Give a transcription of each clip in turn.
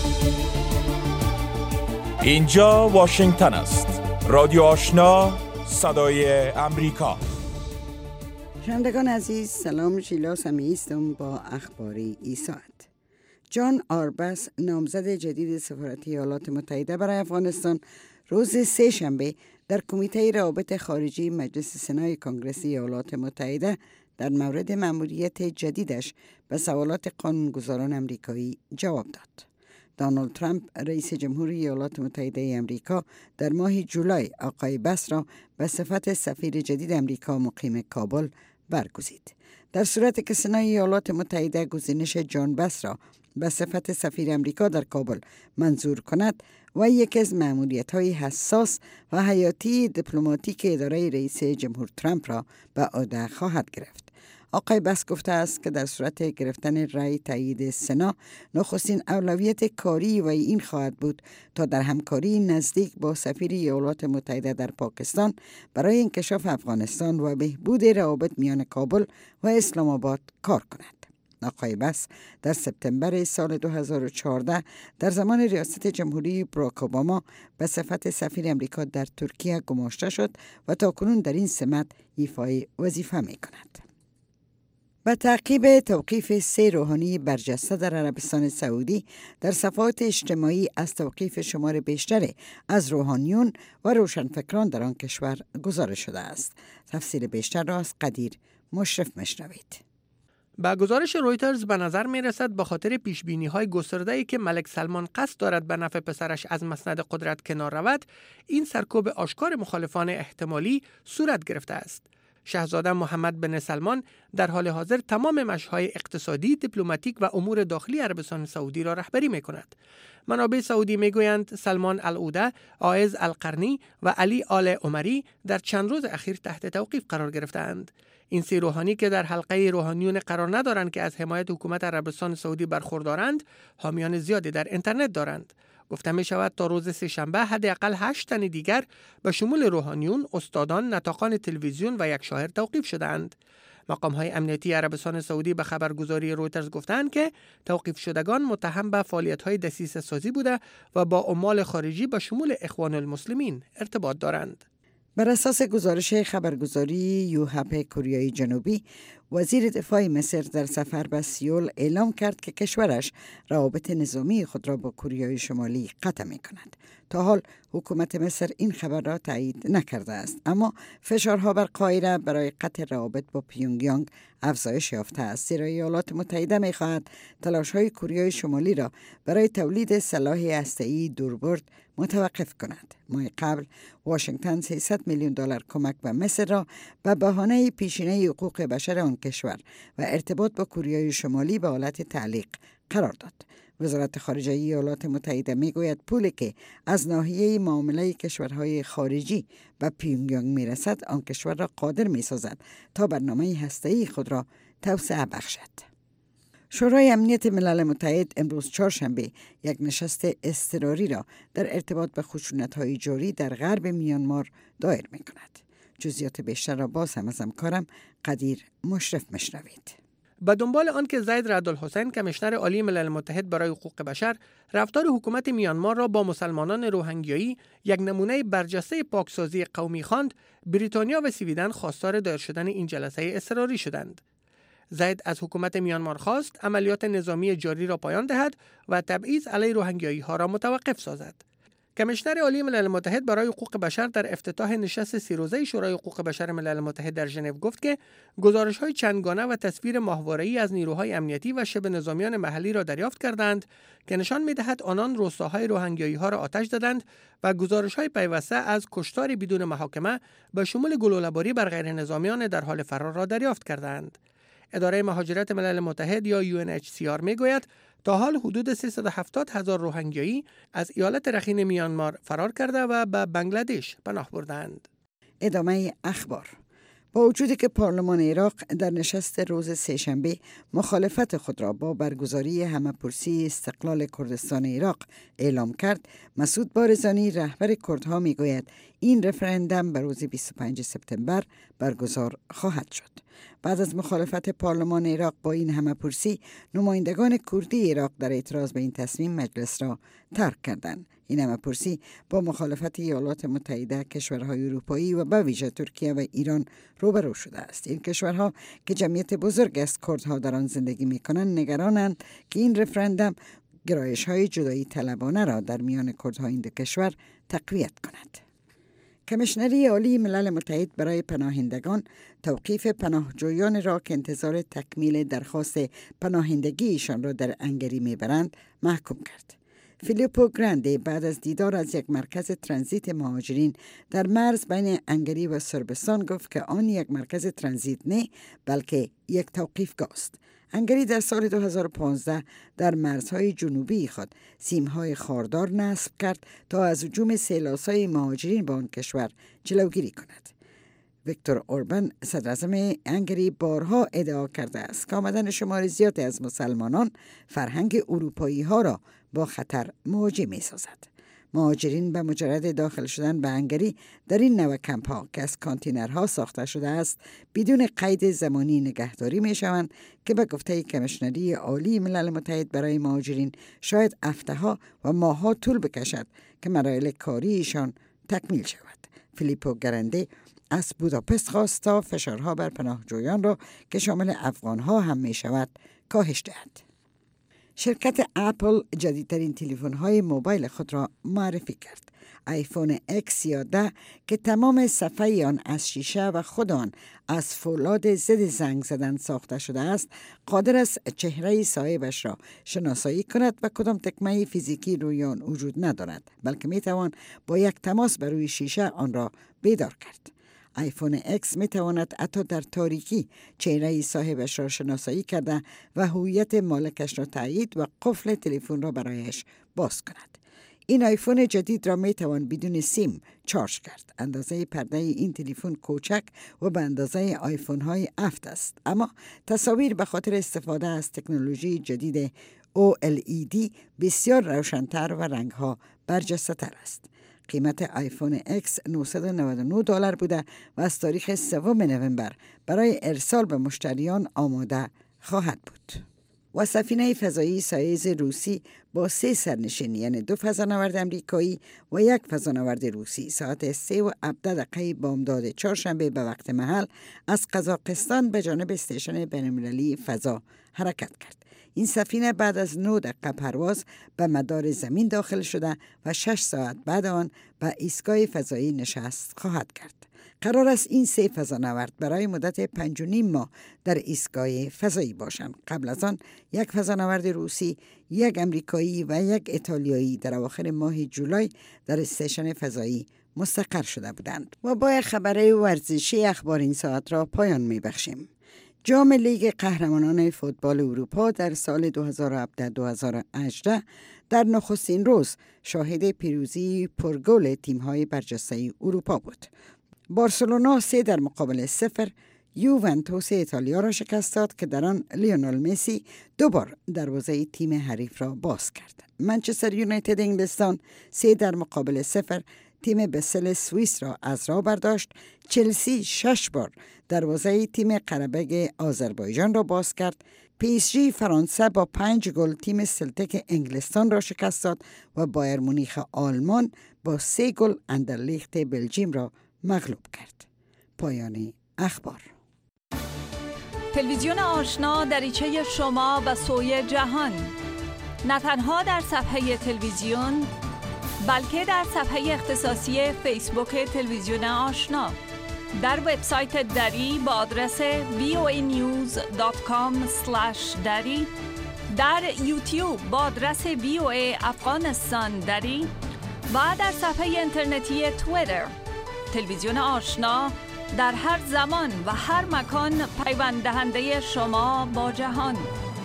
اینجا واشنگتن است. رادیو آشنا، صدای امریکا. شنوندگان عزیز، سلام. شیلا سمیعی هستم با اخبار این ساعت. جان آربس، نامزد جدید سفارت ایالات متحده برای افغانستان، روز سه‌شنبه در کمیته روابط خارجی مجلس سنای کنگره ایالات متحده در مورد مأموریت جدیدش به سوالات قانونگذاران امریکایی جواب داد. دونالد ترامپ رئیس جمهوری ایالات متحده امریکا در ماه جولای آقای بس را به صفت سفیر جدید امریکا مقیم کابل برگزید. در صورتی که سنای ایالات متحده گزینش جان بس را به صفت سفیر امریکا در کابل منظور کند و یکی از مأموریت‌های حساس و حیاتی دیپلماتیک اداره رئیس جمهور ترامپ را به عهده خواهد گرفت. آقای بس گفته است که در صورت گرفتن رأی تایید سنا، نخستین اولویت کاری و این خواهد بود تا در همکاری نزدیک با سفیر ایالات متحده در پاکستان برای انکشاف افغانستان و بهبود روابط میان کابل و اسلام آباد کار کند. آقای بس در سپتامبر سال 2014 در زمان ریاست جمهوری باراک اوباما به صفت سفیر امریکا در ترکیه گماشته شد و تاکنون در این سمت ایفای وظیفه می کند. به تعقیب توقیف 3 روحانی برجسته در عربستان سعودی، در صفحات اجتماعی از توقیف شمار بیشتر از روحانیون و روشنفکران در آن کشور گزارش شده است. تفصیل بیشتر را از قدیر مشرف میشنوید. با گزارش رویترز به نظر می رسد به خاطر پیشبینی‌های گسترده‌ای که ملک سلمان قصد دارد به نفع پسرش از مسند قدرت کنار رود، این سرکوب آشکار مخالفان احتمالی صورت گرفته است. شاهزاده محمد بن سلمان در حال حاضر تمام مشی‌های اقتصادی، دیپلماتیک و امور داخلی عربستان سعودی را رهبری می‌کند. منابع سعودی می‌گویند سلمان العوده، عائض القرنی و علی آل عمری در چند روز اخیر تحت توقیف قرار گرفتند. این 3 روحانی که در حلقه روحانیون قرار ندارند که از حمایت حکومت عربستان سعودی برخوردارند، حامیان زیادی در اینترنت دارند. گفته می شود تا روز سه‌شنبه حداقل 8 تن دیگر به شمول روحانیون، استادان، نطاقان تلویزیون و یک شاعر توقیف شدند. مقام‌های امنیتی عربستان سعودی به خبرگزاری رویترز گفتند که توقیف شدگان متهم به فعالیت‌های دسیسه‌سازی بوده و با عمال خارجی به شمول اخوان المسلمین ارتباط دارند. بر اساس گزارش خبرگزاری یوهپ کوریای جنوبی، وزیر دفاع مصر در سفر به سیول اعلام کرد که کشورش روابط نظامی خود را با کوریای شمالی قطع می کند. تا حال حکومت مصر این خبر را تایید نکرده است، اما فشارها بر قاهره برای قطع روابط با پیونگیانگ افزایش یافته است، زیرا ایالات متحده می خواهد تلاش‌های کوریای شمالی را برای تولید سلاح هسته‌ای دوربرد متوقف کند. ماه قبل واشنگتن $300 میلیون کمک به مصر را به بهانه پیشینه حقوق بشر آن کشور و ارتباط با کوریای شمالی به حالت تعلیق قرار داد. وزارت خارجه ایالات متحده میگوید پولی که از ناحیه معامله کشورهای خارجی به پیونگیانگ میرسد، آن کشور را قادر میسازد تا برنامه هسته‌ای خود را توسعه بخشد. شورای امنیت ملل متحد امروز چهارشنبه یک نشست اضطراری را در ارتباط به خشونت‌های جاری در غرب میانمار دایر می‌کند. جزئیات بیشتر را باز هم از همکارم قدیر مشرف میشنوید. به دنبال آن که زید رعدالحسین، کمیشنر عالی ملل متحد برای حقوق بشر، رفتار حکومت میانمار را با مسلمانان روهینگیایی یک نمونه برجسته پاکسازی قومی خواند، بریتانیا و سویدن خواستار دایر شدن این جلسه اضطراری شدند. زید از حکومت میانمار خواست عملیات نظامی جاری را پایان دهد و تبعیض علیه روهینگیایی ها را متوقف سازد. کمیشنر عالی ملل متحد برای حقوق بشر در افتتاح نشست 3 روزه شورای حقوق بشر ملل متحد در ژنو گفت که گزارش‌های چندگانه و تصویر ماهواره‌ای از نیروهای امنیتی و شبه نظامیان محلی را دریافت کردند که نشان می‌دهد آنان روستاهای روهینگیایی‌ها را آتش دادند و گزارش‌های پیوسته از کشتار بدون محاکمه به شمول گلوله‌باری بر غیر نظامیان در حال فرار را دریافت کردند. اداره مهاجرت ملل متحد یا UNHCR میگوید تا حال حدود 370,000 روهینگیایی از ایالت رخین میانمار فرار کرده و به بنگلادش پناه بردند. ادامه اخبار. با وجودی که پارلمان عراق در نشست روز سه‌شنبه مخالفت خود را با برگزاری همه‌پرسی استقلال کردستان عراق اعلام کرد، مسعود بارزانی رهبر کردها میگوید این رفراندوم به روز 25 سپتامبر برگزار خواهد شد. بعد از مخالفت پارلمان عراق با این همه‌پرسی، نمایندگان کردی عراق در اعتراض به این تصمیم مجلس را ترک کردند. این همه‌پرسی با مخالفت ایالات متحده، کشورهای اروپایی و به ویژه ترکیه و ایران روبرو شده است. این کشورها که جمعیت بزرگ از کردها در آن زندگی می‌کنند، نگرانند که این رفراندوم گرایش‌های جدایی طلبانه را در میان کردها این دو کشور تقویت کند. کمیشنری عالی ملل متحد برای پناهندگان توقیف پناهجویان را که انتظار تکمیل درخواست پناهندگیشان را در انگری میبرند محکوم کرد. فیلیپو گرانده بعد از دیدار از یک مرکز ترانزیت مهاجرین در مرز بین انگری و صربستان گفت که آن یک مرکز ترانزیت نه، بلکه یک توقیفگاه است. انگری در سال 2015 در مرزهای جنوبی خود سیمهای خاردار نصب کرد تا از هجوم سیلاسای مهاجرین به آن کشور جلوگیری کند. ویکتور اوربان صدراعظم انگری بارها ادعا کرده است که آمدن شمار زیادی از مسلمانان فرهنگ اروپایی ها را با خطر مواجه می سازد. مهاجرین به مجرد داخل شدن به انگری در این نوع کمپ ها که از کانتینرها ساخته شده است بدون قید زمانی نگهداری می شوند که به گفته کمیشنری عالی ملل متحد برای مهاجرین شاید هفته‌ها و ماه‌ها طول بکشد که مراحل کاریشان تکمیل شود. فیلیپو گرانده از بوداپست خواست تا فشارها بر پناهجویان را که شامل افغانها هم می شود کاهش دهد. شرکت اپل جدیدترین تلفن‌های موبایل خود را معرفی کرد. آیفون X یا 10 که تمام صفحه آن از شیشه و خود آن از فولاد ضد زنگ زدن ساخته شده است، قادر است چهره صاحبش را شناسایی کند و کدام تکمه فیزیکی روی آن وجود ندارد، بلکه می توان با یک تماس بر روی شیشه آن را بیدار کرد. آیفون X می تواند حتی در تاریکی چهره صاحبش را شناسایی کرده و هویت مالکش را تایید و قفل تلفن را برایش باز کند. این آیفون جدید را می توان بدون سیم چارج کرد. اندازه پرده این تلفن کوچک و به اندازه آیفون های 7 است، اما تصاویر به خاطر استفاده از تکنولوژی جدید OLED بسیار روشن‌تر و رنگ‌ها برجسته‌تر است. قیمت آیفون X $999 بوده و از تاریخ 3 نوامبر برای ارسال به مشتریان آماده خواهد بود. و سفینه فضایی سایز روسی با 3 سرنشین یعنی 2 فضانورد امریکایی و 1 فضانورد روسی ساعت 3:17 بامداد چهارشنبه به وقت محل از قزاقستان به جانب استیشن بین‌المللی فضا حرکت کرد. این سفینه بعد از 9 دقیقه پرواز به مدار زمین داخل شده و 6 ساعت بعد آن به ایستگاه فضایی نشست خواهد کرد. قرار است این 3 فضانورد برای مدت 5.5 ماه در ایستگاه فضایی باشند. قبل از آن 1 فضانورد روسی، 1 امریکایی و 1 ایتالیایی در اواخر ماه جولای در استیشن فضایی مستقر شده بودند. و با خبر ورزشی اخبار این ساعت را پایان می‌بخشیم. جام لیگ قهرمانان فوتبال اروپا در سال 2017-2018 در نخستین روز شاهد پیروزی پرگل تیم‌های برجسته اروپا بود. بارسلونا 3-0 یوونتوس ایتالیا را شکست داد که در آن لیونل مسی 2 بار دروازه تیم حریف را باز کرد. منچستر یونایتد انگلستان 3-0 تیم بسل سوئیس را از راه برداشت. چلسی 6 بار دروازه تیم قره‌بگ آذربایجان را باز کرد. PSG فرانسه با 5 گل تیم سلتیک انگلستان را شکست داد و بایر مونیخ آلمان با 3 گل اندرلیخت بلژیم را مغلوب کرد. پایان اخبار. تلویزیون آشنا دریچه شما و سوی جهان، نه تنها در صفحه تلویزیون بلکه در صفحه اختصاصی فیسبوک تلویزیون آشنا، در وبسایت دری با آدرس voanews.com/dari، در یوتیوب با آدرس VOA افغانستان دری و در صفحه اینترنتی توییتر. تلویزیون آشنا در هر زمان و هر مکان پیوند دهنده شما با جهان.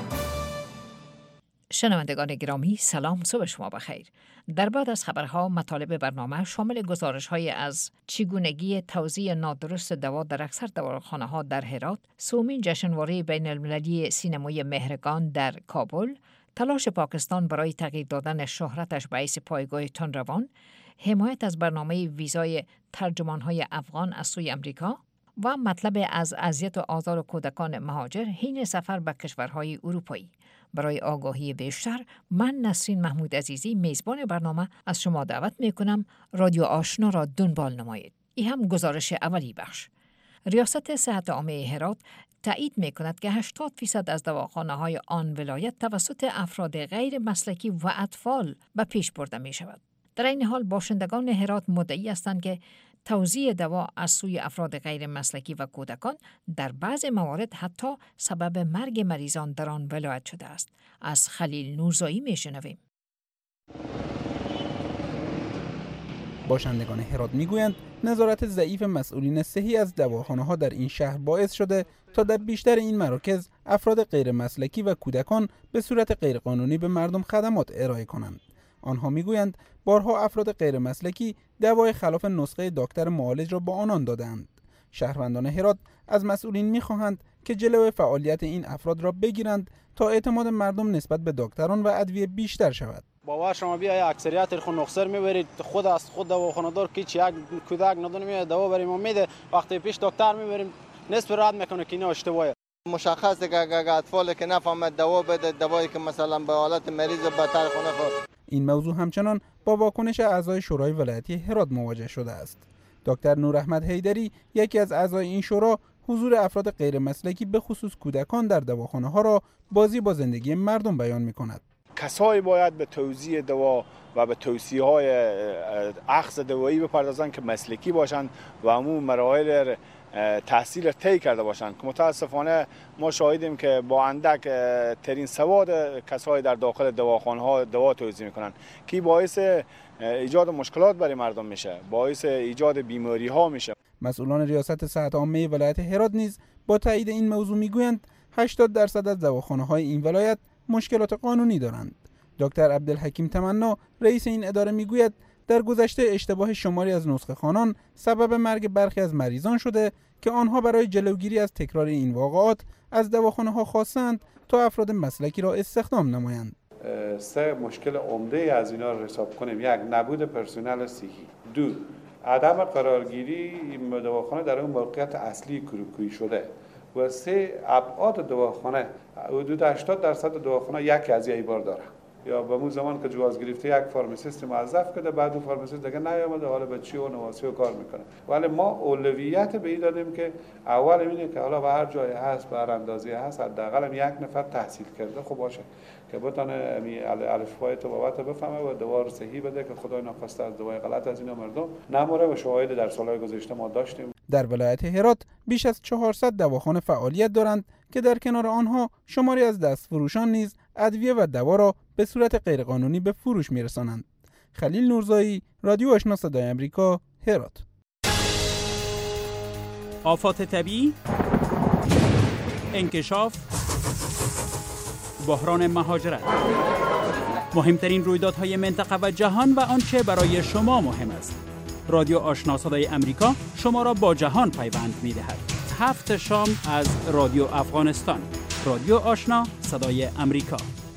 شنوندگان گرامی، سلام، صبح شما بخیر. در بعد از خبرها مطالب برنامه شامل گزارش‌های از چگونگی توزیع نادرست دوا در اکثر دواخانه‌ها در هرات، سومین جشنواره بین‌المللی سینمای مهرگان در کابل، تلاش پاکستان برای تغییر دادن شهرتش به حیث پایگاه تندروان، حمایت از برنامه ویزای ترجمان‌های افغان از سوی امریکا و مطلب از اذیت و آزار کودکان مهاجر حین سفر به کشورهای اروپایی. برای آگاهی بیشتر من نسرین محمود عزیزی میزبان برنامه از شما دعوت میکنم رادیو آشنا را دنبال نمایید. این هم گزارش اولی بخش. ریاست صحت عامه هرات تایید میکند که 80% از دواخانه‌های آن ولایت توسط افراد غیر مسلکی و اطفال به پیش برده می شود. در این حال باشندگان هرات مدعی هستند که توزیع دوا از سوی افراد غیر مسلکی و کودکان در بعض موارد حتی سبب مرگ مریضان در آن ولایت شده است. از خلیل نورزایی میشنویم. باشندگان هرات میگویند نظارت ضعیف مسئولین صحی از دواخانه‌ها در این شهر باعث شده تا در بیشتر این مراکز افراد غیر مسلکی و کودکان به صورت غیرقانونی به مردم خدمات ارائه کنند. آنها میگویند بارها افراد غیر مسلکی دوای خلاف نسخه دکتر معالج را با آنان دادند. شهروندان هرات از مسئولین میخواهند که جلوی فعالیت این افراد را بگیرند تا اعتماد مردم نسبت به دکتران و ادویه بیشتر شود. باور شما بیا اکثریت خود نخسر میبرید خود از خود دواخانه دار که یک کودک ندونه میاد دوا بریم میده وقتی پیش دکتر میبریم نصف رد میکنه که اینا اشتباهه. مشخصه که اطفالی که نفهمه دوا بده دوایی که مثلا به حالت مریض بدتر کنه خود. این موضوع همچنان با واکنش اعضای شورای ولایتی هرات مواجه شده است. دکتر نور احمد حیدری یکی از اعضای این شورا حضور افراد غیر مسلکی به خصوص کودکان در دواخانه ها را بازی با زندگی مردم بیان می کند. کسایی باید به توزیع دوا و به توصیه های اخذ دوایی بپردازند که مسلکی باشند و همون مراحل تحصیل طی کرده باشند که متاسفانه ما شاهدیم که با اندک ترین سواد کسایی در داخل دواخانه ها دوا توزیع میکنند که باعث ایجاد مشکلات برای مردم میشه، باعث ایجاد بیماری ها میشه. مسئولان ریاست صحت عامه ولایت هرات نیز با تایید این موضوع میگویند 80% از دواخانه های این ولایت مشکلات قانونی دارند. دکتر عبدالحکیم تمنا رئیس این اداره میگوید در گذشته اشتباه شماری از نسخه خوانان سبب مرگ برخی از مریضان شده که آنها برای جلوگیری از تکرار این واقعات از دواخانه ها خواستند تا افراد مسلکی را استخدام نمایند. سه مشکل عمده از اینا رو حساب کنیم. یک، نبود پرسنل صحی. دو، عدم قرارگیری این دواخانه در اون موقعیت اصلی کروکویی شده. و سه، ابعاد دواخانه. حدود 80% دواخانه یک از این بار داره. یا به اون زمان که جواز گرفته یک فارماسیست موظف کرده بعد اون فارماسیست دیگه نیامده حالا به چی و نواسی و کار میکنه. ولی ما اولویت به این دادیم که اول اینه که حالا به هر جای هست به هر اندازه هست حداقل یک نفر تحصیل کرده خب باشه که بتونه الفبای طبابت بفهمه و دوا رو صحیح بده که خدای نخواسته از دوای غلط از اینا مردم نموره و شواهد در سالهای گذشته ما داشتیم. در ولایت هرات بیش از 400 دواخانه فعالیت دارند که در کنار آنها شماری از دستفروشان نیز ادویه و دوا را به صورت غیرقانونی به فروش می‌رسانند. خلیل نورزایی، رادیو آشنا صدای آمریکا، هرات. آفات طبیعی، انکشاف، بحران مهاجرت، مهمترین رویدادهای منطقه و جهان و آنچه برای شما مهم است. رادیو آشنا صدای آمریکا شما را با جهان پیوند می‌دهد. 7 شام از رادیو افغانستان. رادیو آشنا صدای آمریکا.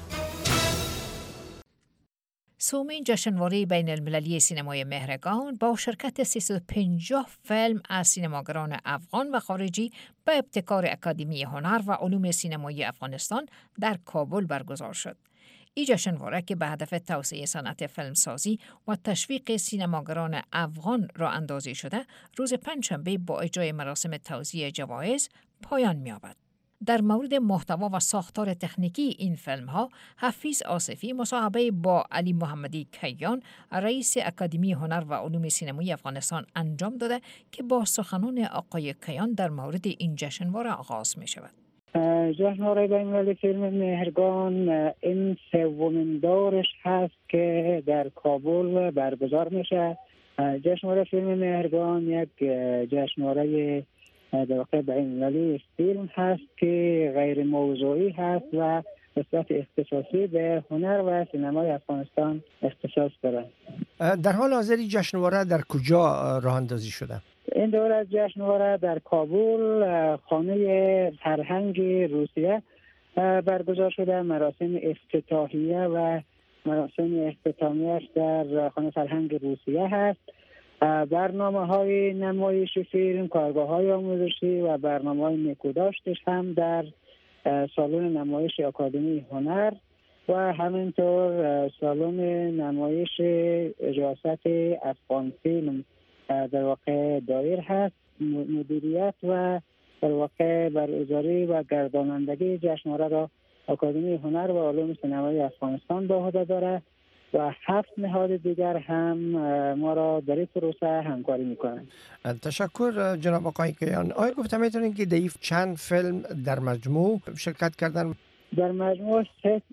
سومین جشنواره بین المللی سینمای مهرگان با شرکت 350 فیلم از سینماگران افغان و خارجی به ابتکار اکادمی هنر و علوم سینمایی افغانستان در کابل برگزار شد. این جشنواره که به هدف توسعه صنعت فیلمسازی و تشویق سینماگران افغان را اندازی شده، روز پنجشنبه با اجرای مراسم توزیع جوایز پایان می‌یابد. در مورد محتوا و ساختار تکنیکی این فیلم ها، حفیظ آصفی مصاحبه با علی محمدی کیان رئیس اکادمی هنر و علوم سینمایی افغانستان انجام داده که با سخنان آقای کیان در مورد این جشنواره آغاز می شود. جشنواره بین‌المللی فیلم مهرگان این سومین دورش هست که در کابل برگزار میشه. جشنواره فیلم مهرگان یک جشنواره در واقع بین‌المللی فیلم هست که غیر موضوعی هست و به صورت اختصاصی به هنر و سینمای افغانستان اختصاص دارد. در حال حاضر جشنواره در کجا راه اندازی شده؟ این دوره از جشنواره در کابل خانه فرهنگ روسیه برگزار شده. مراسم افتتاحیه و مراسم اختتامیه‌اش در خانه فرهنگ روسیه هست برنامه‌های نمایش فیلم، کارگاه‌های آموزشی و برنامه‌های نیکوداشتش هم در سالن نمایش آکادمی هنر و همینطور سالن نمایش ریاست افغان فیلم در واقع دایر هست. مدیریت و در واقع برگزاری و گردانندگی جشنواره را آکادمی هنر و علوم سینمایی افغانستان به عهده دارد و 7 نهاد دیگر هم ما را در این پروسه همکاری میکنند. تشکر جناب آقای کیان. آیا گفته میتونید که دیف چند فیلم در مجموع شرکت کردن؟ در مجموع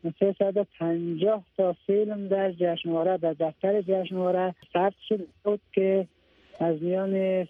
350 تا فیلم در جشنواره، در دفتر جشنواره ثبت شده بود که از میان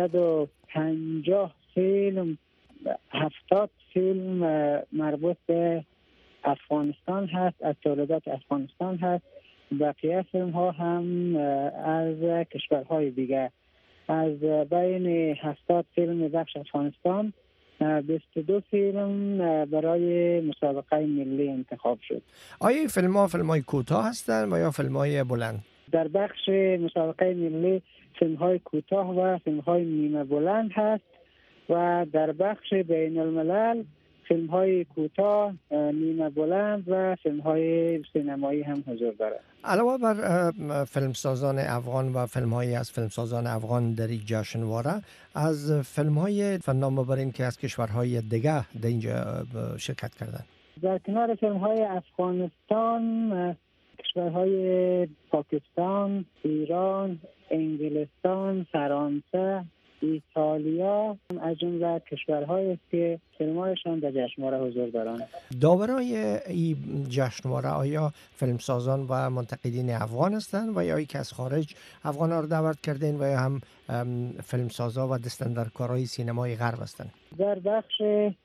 350 فیلم 70 فیلم مربوط به افغانستان هست، از تولیدات افغانستان هست. بقیه فیلم ها هم از کشورهای دیگه. از بین 70 فیلم بخش افغانستان 22 فیلم برای مسابقه ملی انتخاب شد. آیا فیلم های کوتاه هستند و یا فیلم های بلند؟ در بخش مسابقه ملی فیلم های کوتاه و فیلم های نیمه بلند هست و در بخش بین الملل فیلم های کوتاه، نیمه بلند و فیلم های سینمایی هم حضور دارد. علاوه بر فیلمسازان افغان و فیلم‌هایی از فیلمسازان افغان در این جشنواره، از فیلم‌های فنان‌آورین که از کشورهای دیگه در اینجا شرکت کردند. در کنار فیلم‌های افغانستان، کشورهای پاکستان، ایران، انگلستان، فرانسه، ایتالیا از جمله کشورهایی است که فیلم‌هایشان در جشنواره حضور دارند. داورای این جشنواره آیا فیلمسازان و منتقدین افغان هستند و یا که از خارج افغان‌ها را دعوت کردین و یا هم فیلمسازا و دستاندرکارای سینمای غرب هستند؟ در بخش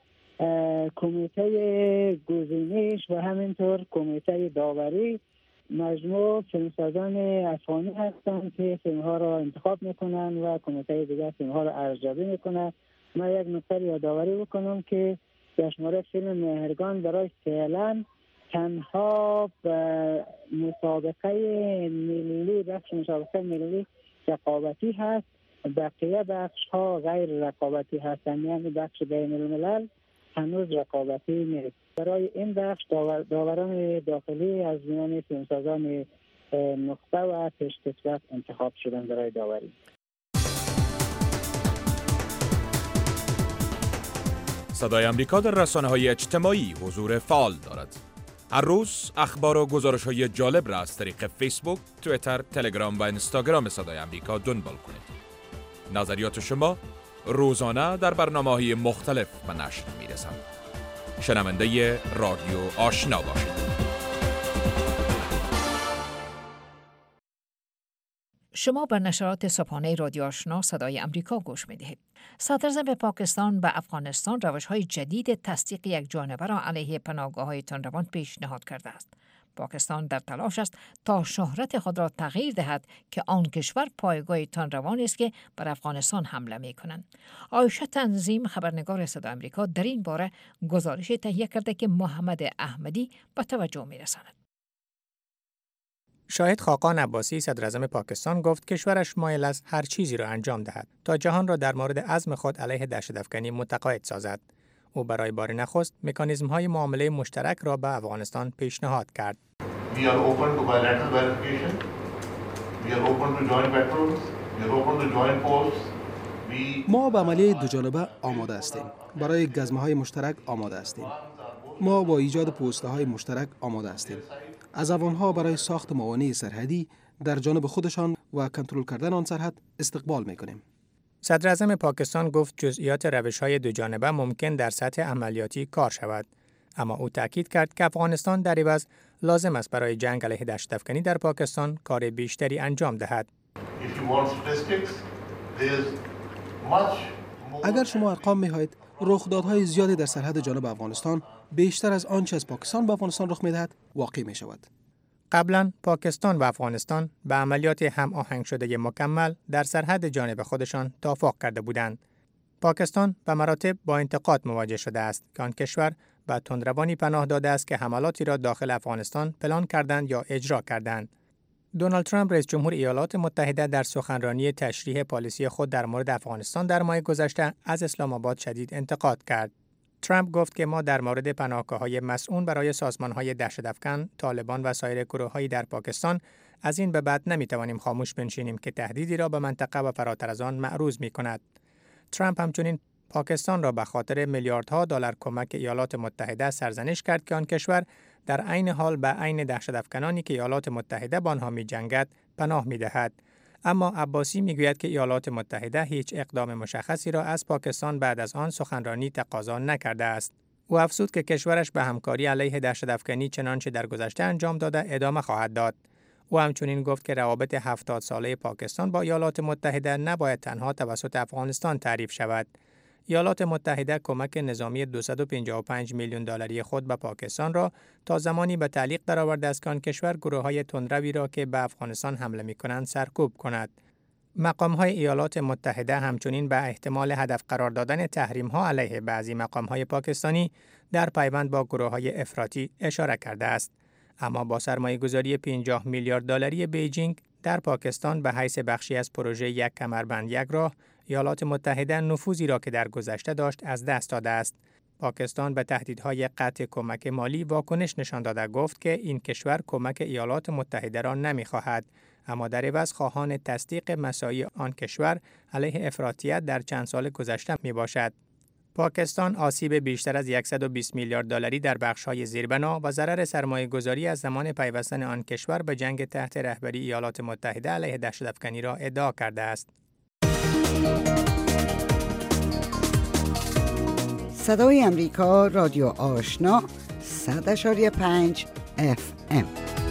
کمیته گزینش و همینطور کمیته داوری مجموع فیلمسازان افغانی هستند که فیلم‌ها را انتخاب میکنن و کمیته دیگر فیلم‌ها را ارزیابی میکنه. من یک نکته یادآوری بکنم که جشنواره فیلم مهرگان برای فعلا تنها مسابقه ملی، بخش مسابقه ملی رقابتی هست، بقیه بخش‌ها غیر رقابتی هستند، یعنی بخش بین الملل هنوز رقابتی نیست. برای این بخش داوران داخلی از میان فیلمسازان نخبه و پیشکسوت انتخاب شدن برای داوری. صدای آمریکا در رسانه‌های اجتماعی حضور فعال دارد. هر روز اخبار و گزارش‌های جالب را از طریق فیسبوک، توییتر، تلگرام و اینستاگرام صدای آمریکا دنبال کنید. نظریات شما روزانه در برنامه‌های مختلف به نشر می‌رسند. شنونده رادیو آشنا باشید. شما به نشرات صبحانه رادیو آشنا صدای امریکا گوش می‌دهید. صدراعظم پاکستان به افغانستان روش‌های جدید تصدیق یک جانبه را علیه پناهگاه‌های تندروان پیشنهاد کرده است. پاکستان در تلاش است تا شهرت خود را تغییر دهد که آن کشور پایگاه تندروانی است که بر افغانستان حمله می‌کنند. عایشه تنظیم، خبرنگار صدای آمریکا، در این باره گزارشی تهیه کرده که محمد احمدی به توجه می‌رساند. شاهد خاقان عباسی، صدراعظم پاکستان، گفت کشورش مایل است هر چیزی را انجام دهد تا جهان را در مورد عزم خود علیه دهشت‌افکنی متقاعد سازد. او برای بار نخست مکانیزم‌های معامله مشترک را به افغانستان پیشنهاد کرد. ما به عملیه دوجانبه آماده هستیم. برای گزمه‌های مشترک آماده هستیم. ما با ایجاد پست‌های مشترک آماده هستیم. از افغان‌ها برای ساخت موانع سرحدی در جانب خودشان و کنترل کردن آن سرحد استقبال می‌کنیم. صدراعظم پاکستان گفت جزئیات روش‌های دوجانبه ممکن در سطح عملیاتی کار شود، اما او تاکید کرد که افغانستان در عوض لازم است برای جنگ علیه دهشت‌افکنی در پاکستان کار بیشتری انجام دهد. اگر شما ارقام می‌خواهید، رخدادهای زیادی در سرحد جانب افغانستان بیشتر از آنچه از پاکستان به افغانستان رخ می‌دهد واقع می‌شود. قبلا پاکستان و افغانستان به عملیات هم آهنگ شده مکمل در سرحد جانب خودشان توافق کرده بودند. پاکستان به مراتب با انتقاد مواجه شده است که آن کشور به تندروانی پناه داده است که حملاتی را داخل افغانستان پلان کردند یا اجرا کردند. دونالد ترامپ رئیس جمهور ایالات متحده در سخنرانی تشریح پالیسی خود در مورد افغانستان در ماه گذشته از اسلام آباد شدید انتقاد کرد. ترامپ گفت که ما در مورد پناهگاه‌های مسئول برای سازمان‌های دهشت‌افکن، طالبان و سایر گروه‌های در پاکستان از این به بعد نمی‌توانیم خاموش بنشینیم که تهدیدی را به منطقه و فراتر از آن معروض می‌کند. ترامپ همچنین پاکستان را به خاطر میلیاردها دلار کمک ایالات متحده سرزنش کرد که آن کشور در عین حال به عین دهشت‌افکنانی که ایالات متحده با آنها می‌جنگد پناه می‌دهد. اما عباسی می‌گوید که ایالات متحده هیچ اقدام مشخصی را از پاکستان بعد از آن سخنرانی تقاضا نکرده است. او افزود که کشورش به همکاری علیه دهشت‌افکنی چنانچه در گذشته انجام داده ادامه خواهد داد. او همچنین گفت که روابط 70 ساله پاکستان با ایالات متحده نباید تنها توسط افغانستان تعریف شود. ایالات متحده کمک نظامی 255 میلیون دلاری خود به پاکستان را تا زمانی به تعلیق درآورده است که آن کشور گروه‌های تندروی را که به افغانستان حمله می‌کنند سرکوب کند. مقام‌های ایالات متحده همچنین به احتمال هدف قرار دادن تحریم‌ها علیه بعضی مقام‌های پاکستانی در پیوند با گروه‌های افراطی اشاره کرده است. اما با سرمایه‌گذاری 50 میلیارد دلاری بیجینگ در پاکستان به حیث بخشی از پروژه یک کمربند یک راه، ایالات متحده نفوذی را که در گذشته داشت از دست داده است. پاکستان به تهدیدهای قطع کمک مالی واکنش نشان داده گفت که این کشور کمک ایالات متحده را نمی‌خواهد، اما در عوض خواهان تصدیق مساعی آن کشور علیه افراطیت در چند سال گذشته میباشد. پاکستان آسیب بیشتر از 120 میلیارد دلاری در بخش‌های زیربنا و ضرر سرمایه‌گذاری از زمان پیوستن آن کشور به جنگ تحت رهبری ایالات متحده علیه دهشت‌افکنی را ادعا کرده است. صدای امریکا، رادیو آشنا، 100.5 FM.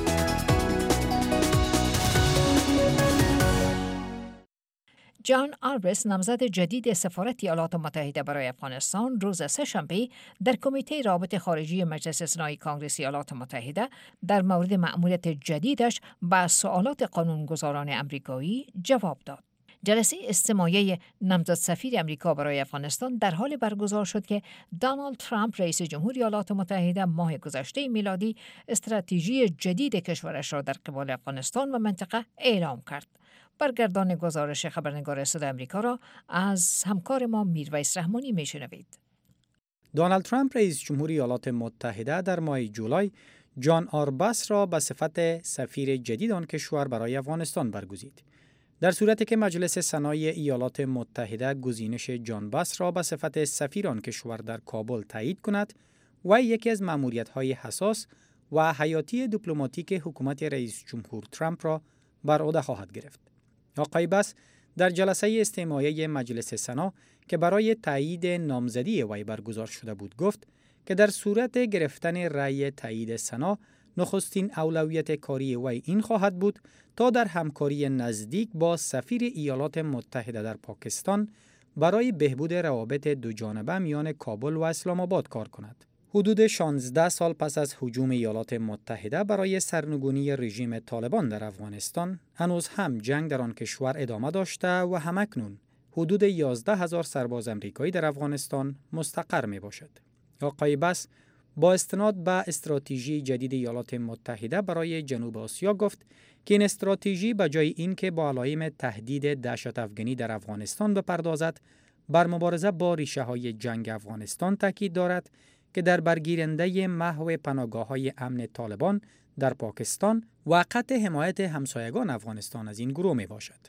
جان آربس، نامزد جدید سفارت ایالات متحده برای افغانستان، روز سه‌شنبه در کمیته روابط خارجی مجلس سنای کانگرس ایالات متحده در مورد مأموریت جدیدش به سوالات قانونگذاران امریکایی جواب داد. جلسه استماعی نامزد سفیر امریکا برای افغانستان در حال برگزار شد که دونالد ترامپ رئیس جمهور ایالات متحده ماه گذشته میلادی استراتژی جدید کشورش را در قبال افغانستان و منطقه اعلام کرد. برگردان گزارش خبرنگار صدای امریکا را از همکار ما میرویس رحمانی میشنوید. دونالد ترامپ رئیس جمهور ایالات متحده در ماه جولای جان آربس را به صفت سفیر جدید آن کشور برای افغانستان برگزید. در صورتی که مجلس سنای ایالات متحده گزینش جان بس را به صفت سفیر آن کشور در کابل تایید کند، و یکی از مأموریت‌های حساس و حیاتی دیپلماتیک حکومت رئیس جمهور ترامپ را بر عهده خواهد گرفت. آقای بس در جلسه استماعی مجلس سنا که برای تایید نامزدی وی برگزار شده بود گفت که در صورت گرفتن رأی تایید سنا نخستین اولویت کاری وی این خواهد بود تا در همکاری نزدیک با سفیر ایالات متحده در پاکستان برای بهبود روابط دوجانبه میان کابل و اسلام آباد کار کند. حدود 16 سال پس از هجوم ایالات متحده برای سرنگونی رژیم طالبان در افغانستان، هنوز هم جنگ در آن کشور ادامه داشته و همکنون حدود 11,000 سرباز امریکایی در افغانستان مستقر می باشد. آقای بس با استناد به استراتژی جدید ایالات متحده برای جنوب آسیا گفت که این استراتژی به جای اینکه با علائم تهدید دهشت افغانی در افغانستان بپردازد، بر مبارزه با ریشه‌های جنگ افغانستان تاکید دارد که در برگیرنده محو پناهگاه‌های امن طالبان در پاکستان و قطع حمایت همسایگان افغانستان از این گروه می باشد.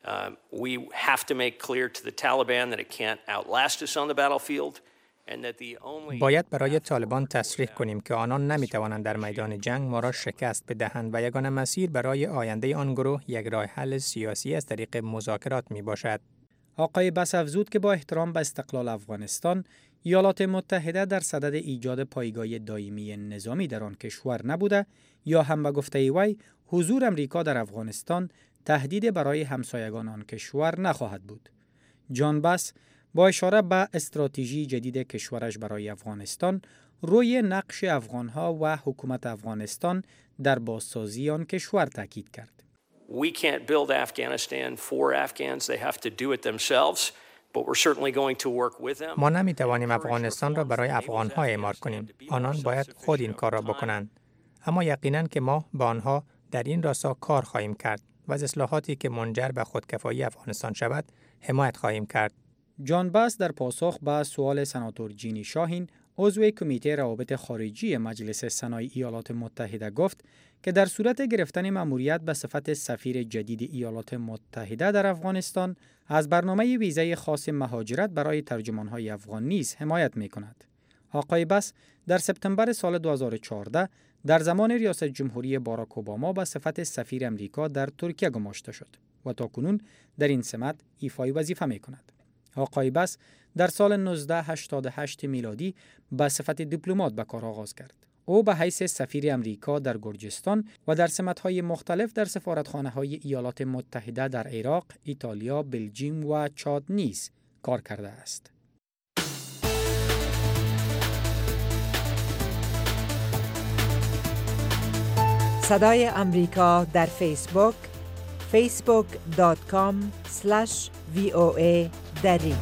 We have to make clear to the Taliban that it can't outlast us on the battlefield. باید برای طالبان تصریح کنیم که آنان نمی‌توانند در میدان جنگ ما را شکست بدهند و یگانه مسیر برای آینده آن گروه یک راه حل سیاسی از طریق مذاکرات میباشد. آقای بس افزود که با احترام به استقلال افغانستان، ایالات متحده در صدد ایجاد پایگاه دائمی نظامی در آن کشور نبوده یا هم به گفته وی حضور امریکا در افغانستان تهدید برای همسایگان آن کشور نخواهد بود. جان بس با اشاره به استراتژی جدید کشورش برای افغانستان، روی نقش افغانها و حکومت افغانستان در بازسازی آن کشور تاکید کرد. We can't build Afghanistan for Afghans. They have to do it themselves. But we're certainly going to work with them. ما نمی‌توانیم افغانستان را برای افغان‌ها اعمار کنیم. آنان باید خود این کار را بکنند. اما یقیناً که ما با آنها در این راستا کار خواهیم کرد و از اصلاحاتی که منجر به خودکفایی افغانستان شود حمایت خواهیم کرد. جان باس در پاسخ به سوال سناتور جینی شاهین عضو کمیته روابط خارجی مجلس سنای ایالات متحده گفت که در صورت گرفتن مأموریت به صفت سفیر جدید ایالات متحده در افغانستان از برنامه ویزای خاص مهاجرت برای ترجمانهای افغان نیز حمایت می‌کند. آقای باس در سپتامبر سال 2014 در زمان ریاست جمهوری باراک اوباما به صفت سفیر امریکا در ترکیه گماشته شد و تاکنون در این سمت ایفای وظیفه می‌کند. آقای باس در سال 1988 میلادی به صفت دیپلمات به کار آغاز کرد. او به حیث سفیر امریکا در گرجستان و در سمت‌های مختلف در سفارتخانه‌های ایالات متحده در عراق، ایتالیا، بلژیم و چاد نیز کار کرده است. صدای امریکا در فیسبوک facebook.com/VOA دری.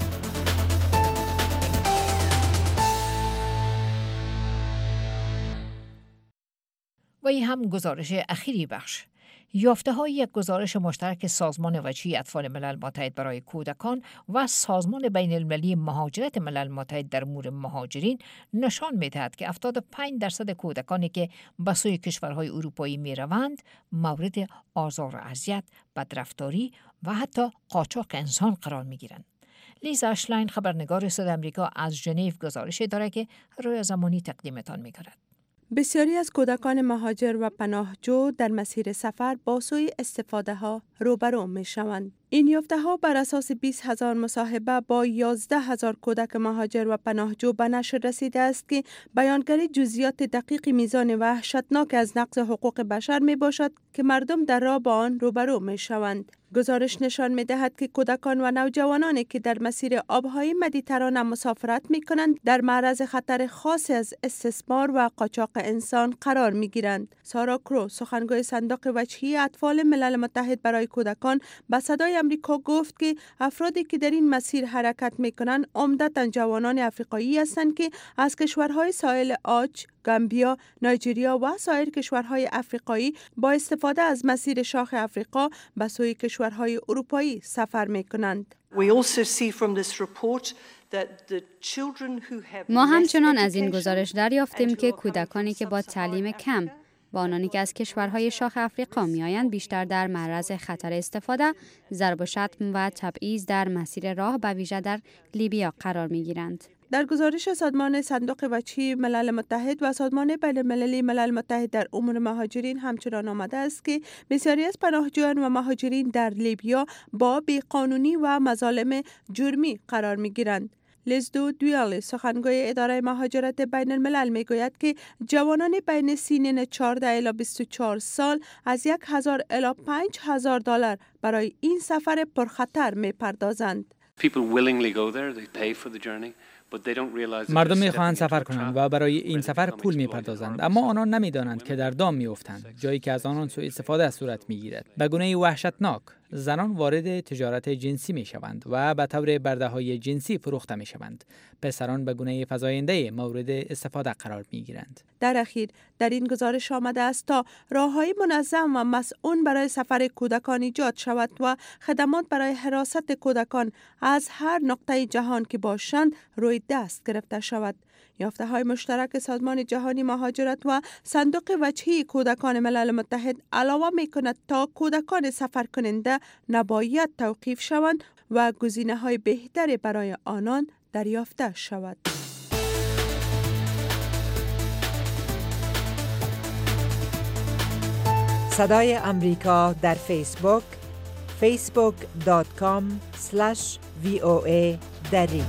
و این هم گزارش اخیری بخش. یافته‌های یک گزارش مشترک سازمان وجهی اطفال ملل متحد برای کودکان و سازمان بین المللی مهاجرت ملل متحد در امور مهاجرین نشان می‌دهد که 75% کودکانی که به سوی کشورهای اروپایی می‌روند مورد آزار و اذیت، بدرفتاری و حتی قاچاق انسان قرار می‌گیرند. لیزا اشلاین خبرنگار صدای آمریکا از ژنو گزارشی دارد که رویا زمانی تقدیمتان می‌کند. بسیاری از کودکان مهاجر و پناهجو در مسیر سفر با سوی استفاده ها روبرو می شوند. این یافته ها بر اساس 20,000 مصاحبه با 11,000 کودک مهاجر و پناهجو به نشر رسیده است که بیانگری جزئیات دقیق میزان وحشتناک از نقض حقوق بشر می باشد که مردم در راه با آن روبرو می شوند. گزارش نشان می دهد که کودکان و نوجوانانی که در مسیر آبهای مدیترانه مسافرت می کنند در معرض خطر خاصی از استثمار و قاچاق انسان قرار می گیرند. سارا کرو، سخنگوی صندوق وجهی اطفال ملل متحد برای کودکان، به صدای آمریکا گفت که افرادی که در این مسیر حرکت می کنند عمدتاً جوانان افریقایی هستند که از کشورهای ساحل عاج، گامبیا، نایجریا و سایر کشورهای افریقایی با استفاده از مسیر شاخ افریقا به سوی کشورهای اروپایی سفر می کنند. ما همچنان از این گزارش دریافتیم که کودکانی که با تعلیم کم با آنانی که از کشورهای شاخ افریقا میآیند بیشتر در معرض خطر استفاده، ضرب و شتم و تبعیض در مسیر راه به ویژه در لیبیا قرار میگیرند. در گزارش سازمان صندوق وجهی ملل متحد و سازمان بین المللی ملل متحد در امور مهاجرین همچنان آمده است که بسیاری از پناهجویان و مهاجرین در لیبیا با بیقانونی و مظالم جرمی قرار میگیرند. لیزدو دویالی، سخنگوی اداره مهاجرت بین الملل میگوید که جوانان بین سنین 14 الی 24 سال از 1,000 الی 5,000 دلار برای این سفر پرخطر میپردازند. مردم میخواهند سفر کنند و برای این سفر پول میپردازند، اما آنان نمیدانند که در دام میافتند، جایی که از آنان سوء استفاده صورت میگیرد. به گونه وحشتناک زنان وارد تجارت جنسی میشوند و به طور برده‌های جنسی فروخته میشوند. پسران به گونه فزاینده مورد استفاده قرار میگیرند. در اخیر در این گزارش آمده است تا راههای منظم و مسئول برای سفر کودکان ایجاد شود و خدمات برای حراست کودکان از هر نقطه جهان که باشند روی دست گرفته شود. یافته‌های مشترک سازمان جهانی مهاجرت و صندوق وجهی کودکان ملل متحد علاوه می‌کند تا کودکان سفر کننده نباید توقیف شوند و گزینه‌های بهتری برای آنان دریافته شود. صدای امریکا در فیسبوک facebook.com/VOA دری.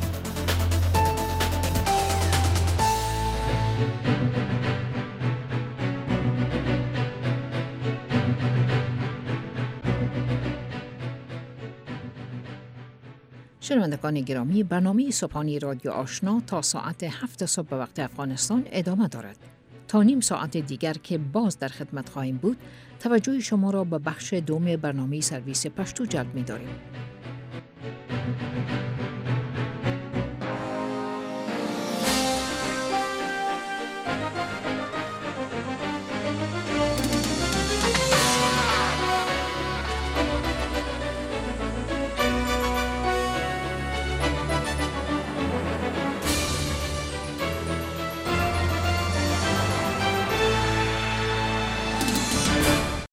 شنوندگان گرامی، برنامه صبحانی رادیو آشنا تا ساعت 7 صبح به وقت افغانستان ادامه دارد. تا نیم ساعت دیگر که باز در خدمت خواهیم بود، توجه شما را به بخش دوم برنامه سرویس پشتو جلب می داریم.